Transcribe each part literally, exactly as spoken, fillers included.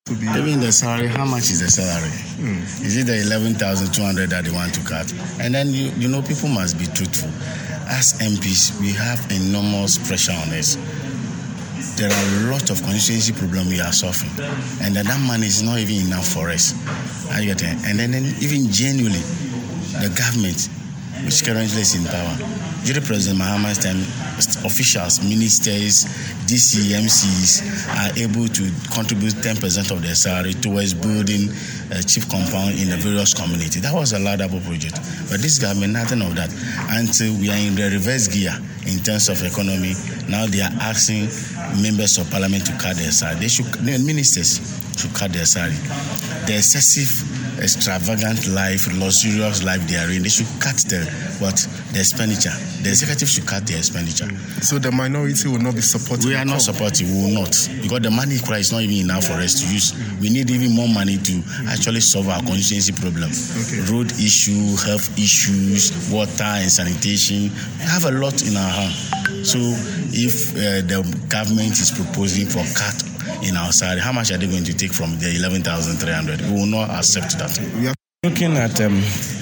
Even the salary, how much is the salary? Mm. Is it the eleven thousand two hundred that they want to cut? And then, you, you know, people must be truthful. As M Ps, we have enormous pressure on us. There are a lot of constituency problems we are solving. And then that money is not even enough for us. I get it. And then, then even genuinely, the government, which currently is in power, during President Mahama's time, officials, ministers, D C, M Cs are able to contribute ten percent of their salary towards building a chief compound in the various communities. That was a laudable project. But this government, nothing of that. Until we are in the reverse gear in terms of economy, now they are asking members of parliament to cut their salary. They should, the ministers should cut their salary. The excessive, extravagant life, luxurious life they are in, they should cut the what the expenditure. The executive should cut their expenditure. So the minority will not be supporting. We are not supporting. We will not, because the money is not even enough for us to use. We need even more money to actually solve our constituency problem. Okay. Road issue, health issues, water and sanitation. We have a lot in our hand. So if uh, the government is proposing for cut in our salary, how much are they going to take from the eleven thousand three hundred? We will not accept that. We are looking at um,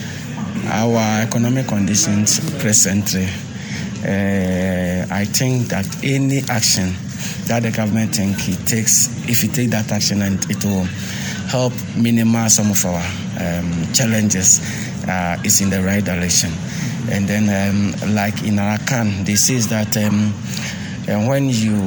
our economic conditions presently. Uh, I think that any action that the government think it takes, if it take that action, and it will help minimize some of our um, challenges, uh, is in the right direction. And then, um, like in Arakan, they say that um, uh, when you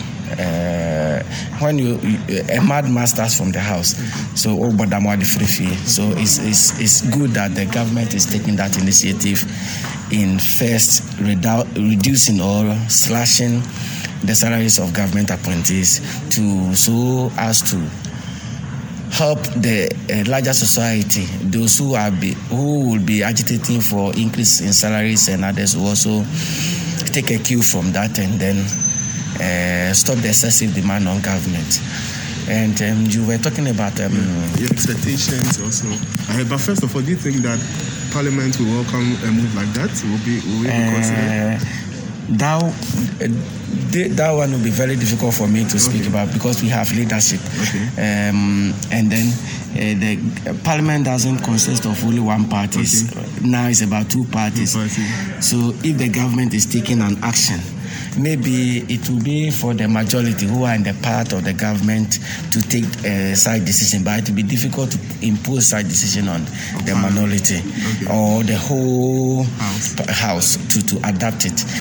uh, when you, you a madman starts from the house, so oh, but so it's, it's it's good that the government is taking that initiative in first redu- reducing or slashing the salaries of government appointees to so as to help the uh, larger society, those who are be, who will be agitating for increase in salaries, and others will also take a cue from that and then uh, stop the excessive demand on government. And um, you were talking about um, yeah, expectations also. Uh, but first of all, do you think that Parliament will welcome a move like that? Will be will we uh, consider? That, uh, that one will be very difficult for me to speak okay. about, because we have leadership. Okay. Um, and then uh, the uh, Parliament doesn't consist of only one party. Okay. Now it's about two parties. Two parties. So if the government is taking an action, maybe it will be for the majority who are in the part of the government to take a side decision, but it will be difficult to impose side decision on the minority okay. or the whole house, house to, to adapt it.